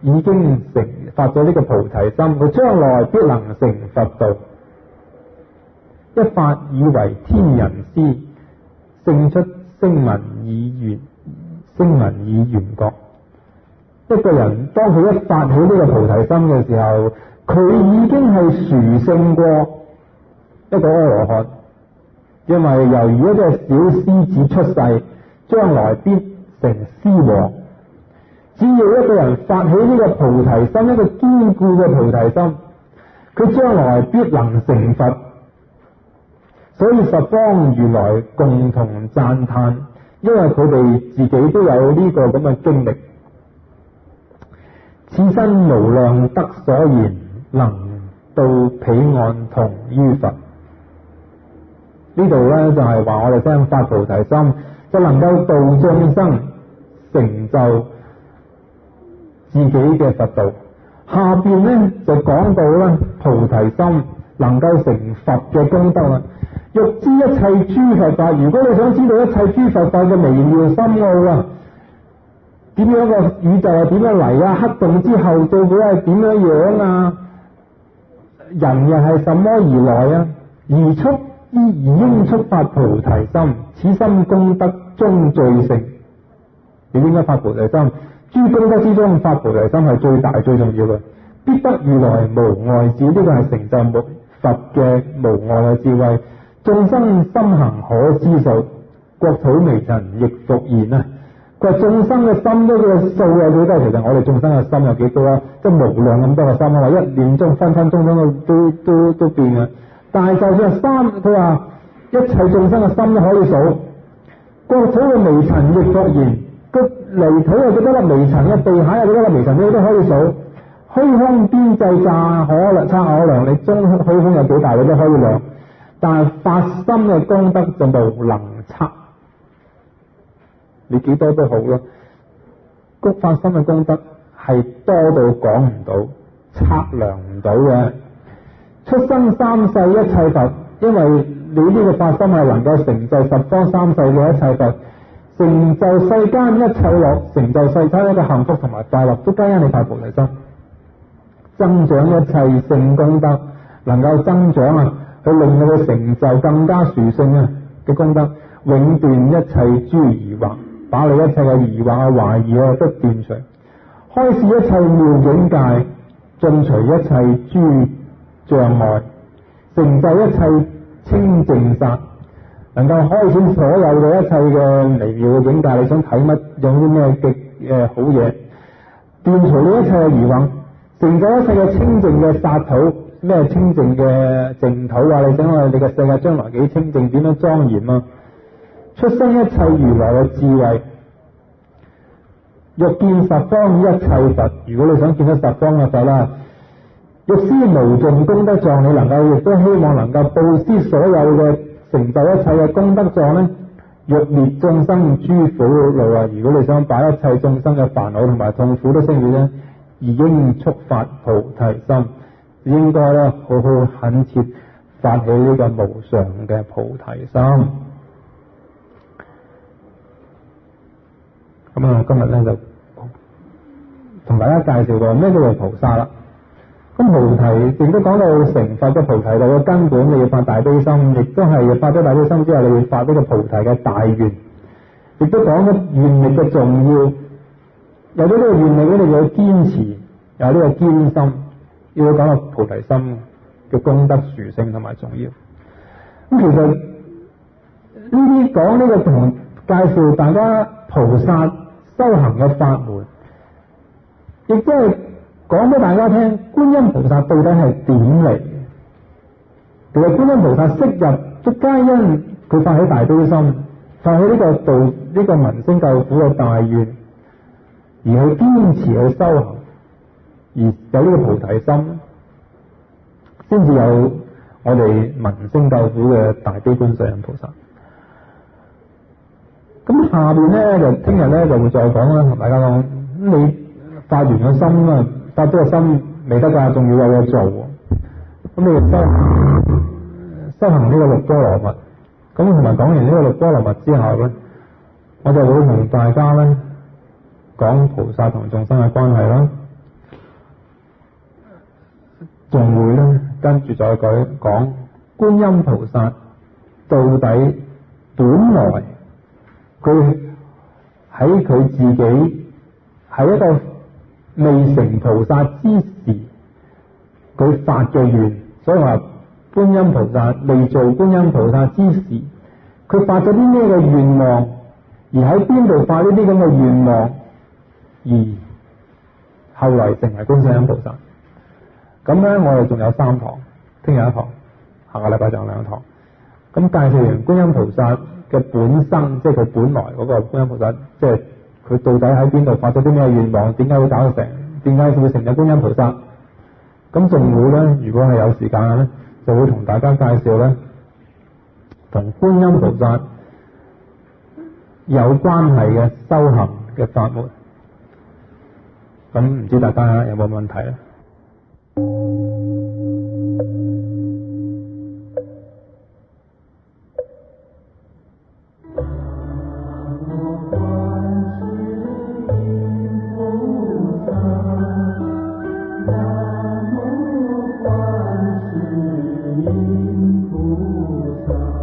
已經發咗呢個菩提心，佢將來必能成佛道。一發以為天人師，勝出聲聞以緣覺。一個人當佢一發起呢個菩提心嘅時候，佢已經係殊勝過一個阿羅漢，因為猶如一隻小獅子出世，將來必成獅王。只要一個人發起呢個菩提心，一個堅固嘅菩提心，佢將來必能成佛。所以十方如來共同讚歎，因為佢哋自己都有呢個咁嘅經歷。此身無量德所言，能到彼岸同於佛。呢度呢，就係話我哋將發菩提心，就能夠度眾生，成就自己嘅佛道。下邊呢，就講到咧菩提心能夠成佛嘅功德啦。欲知一切諸佛法，如果你想知道一切諸佛法嘅微妙深奧啊，點樣個宇宙係點樣嚟啊？黑洞之後到底係點樣樣啊？人又係什麼而來啊？而應速發菩提心，此心功德中最盛。你應該發菩提心，諸功德之中發菩提心係最大最重要嘅，必得如來無礙智。呢個係成就佛嘅無礙嘅智慧。眾生心行可知數，國土微塵亦復然啊！佢話眾生嘅心都嘅數有幾多？其實我哋眾生嘅心有幾多啊？即係無量咁多個心啊！一念中分分鐘鐘都變啊！但係就算係佢話一切眾生嘅心都可以數，國土嘅微塵亦復然，個泥土有幾多粒微塵啊？地下有幾多粒微塵，你都可以數。虛空邊際測可量，你中虛空有幾大，你都可以量。但係發心嘅功德就無能測，你幾多都好咯。發心嘅功德係多到講唔到、測量唔到嘅。出生三世一切佛，因為你呢個發心係能夠成就十方三世嘅一切佛，成就世間一切樂，成就世間一個幸福同埋快樂，都皆因你發菩提心，增長一切聖功德，能夠增長啊！去令到佢成就更加殊勝啊嘅功德，永斷一切諸疑惑，把你一切嘅疑惑啊、懷疑啊都斷除，開示一切妙境界，盡除一切諸障礙，成就一切清淨剎，能夠開展所有嘅一切嘅微妙嘅境界。你想睇乜，用啲咩嘅好嘢，斷除你一切嘅疑惑，成就一切嘅清淨嘅剎土。咩清淨嘅淨土啊？你想我哋嘅世界將來幾清淨，點樣莊嚴啊？出生一切如來嘅智慧，欲見十方一切佛。如果你想見到十方嘅佛啦，欲施無盡功德藏，你能夠亦都希望能夠布施所有嘅成就一切嘅功德藏呢？欲滅眾生諸苦惱啊！如果你想把一切眾生嘅煩惱同埋痛苦都消滅呢，而應速發菩提心。應該咧好好懇切發起呢個無上嘅菩提心。咁啊，今日咧就同大家介紹過咩叫做菩薩啦。咁菩提亦都講到成佛嘅菩提道嘅根本，你要發大悲心，亦都係發咗大悲心之後，你要發呢個菩提嘅大願，亦都講咗願力嘅重要。有咗呢個願力咧，你就要堅持，有呢個堅心。要講到菩提心嘅功德殊勝同埋重要。咁其實呢啲講呢個同介紹大家菩薩修行嘅法門，亦都係講俾大家聽觀音菩薩到底係點嚟嘅。其實觀音菩薩昔日都皆因佢發起大悲心，發起呢個道呢個聞聲救苦嘅大願，而去堅持去修行。而有呢個菩提心，先至有我哋聞聲救苦嘅大悲觀世音菩薩。咁下邊咧就聽日咧就會再講啦，同大家講。咁你發完個心啊，發咗個心未得㗎，仲要有嘢做。咁你修行呢個六波羅蜜。咁同埋講完呢個六波羅蜜之後咧，我就會同大家咧講菩薩同眾生嘅關係啦。 仲會咧跟住再講觀音菩薩到底本來佢喺佢自己係一個未成菩薩之時，佢發嘅願，所以話觀音菩薩未做觀音菩薩之時，佢發咗啲咩嘅願望，而喺邊度發呢啲咁嘅願望，而後來成為觀世音菩薩。咁咧，我哋仲有3堂，聽日1堂，下個禮拜仲有2堂。咁介紹完觀音菩薩嘅本身，即係佢本來嗰個觀音菩薩，即係佢到底喺邊度發咗啲咩願望，點解會搞到成，點解會成咗觀音菩薩？咁仲會咧，如果係有時間咧，就會同大家介紹咧，同觀音菩薩有關係嘅修行嘅法門。咁唔知大家有冇問題咧？ 南无观世音菩萨。